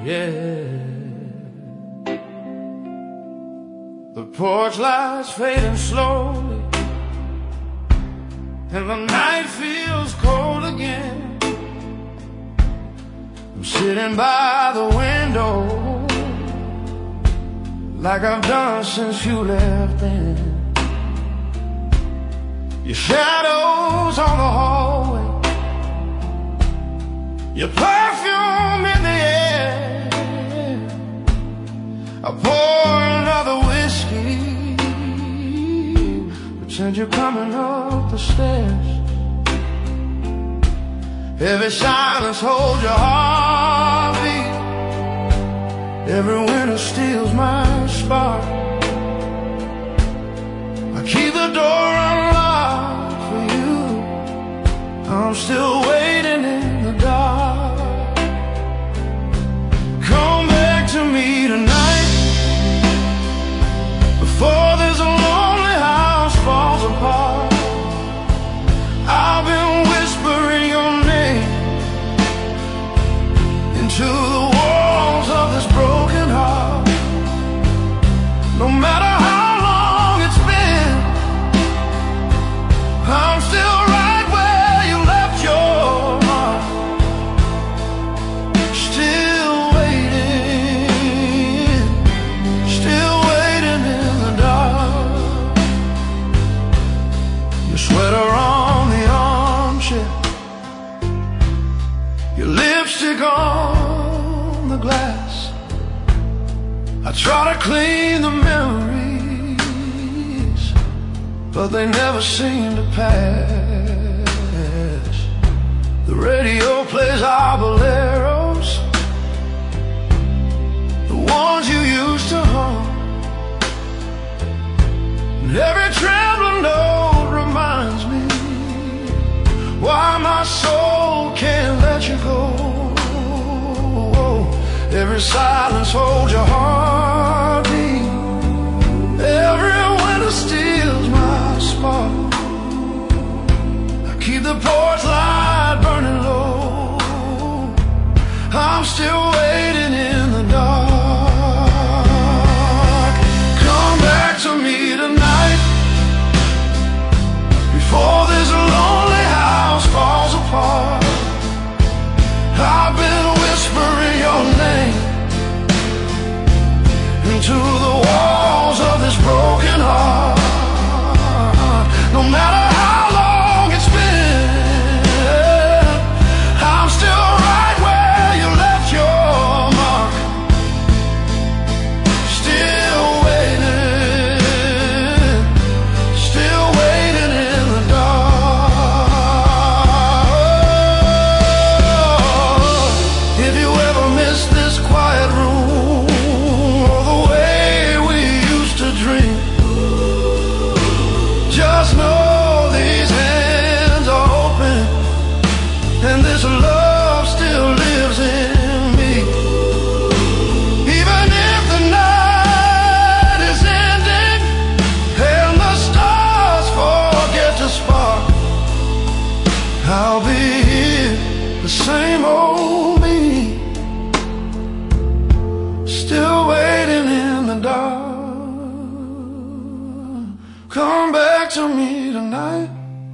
yeah. The porch lights fading slowly, and the night feels cold again. I'm sitting by the window like I've done since you left then. Your shadows on the hallway, your perfume in the air. I pour another whiskey, pretend you're coming up the stairs. Every silence holds your heartbeat, every winter steals my spark. I keep the door unlocked for you, I'm still waiting in the dark. Come back to me tonight, before this lonely house falls apart. I've been whispering your name into the walls of this broken heart. No matter how long it's been, I'm still right where you left your mark. Still waiting in the dark. Your sweater on the armchair, your lipstick on the glass. I try to clean the memories, but they never seem to pass. The radio plays our boleros, the ones you used to hum, and every trembling note reminds me why my soul can't let you go. Every silence holds your heartbeat, every winter steals my spark. I keep the porch light burning low, I'm still waiting in the dark. Come back to me tonight, before this lonely house falls apart. I've been whispering your name into the walls of this broken heart. No matter how long it's been, I'm still right where you left your mark. Still waiting in the dark. If you ever miss this quiet room, or the way we used to dream, just know these hands are open, and this love still lives in me. Even if the night is ending and the stars forget to spark, I'll be here, the same old me, still waiting in the dark. Come back to me tonight,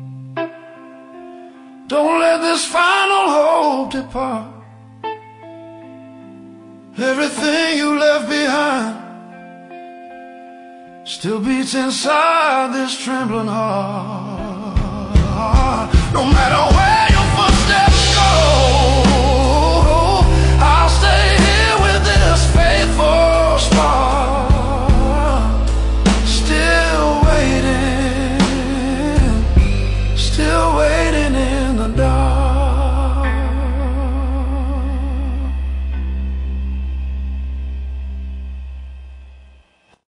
don't let this final hope depart. Everything you left behind still beats inside this trembling heart.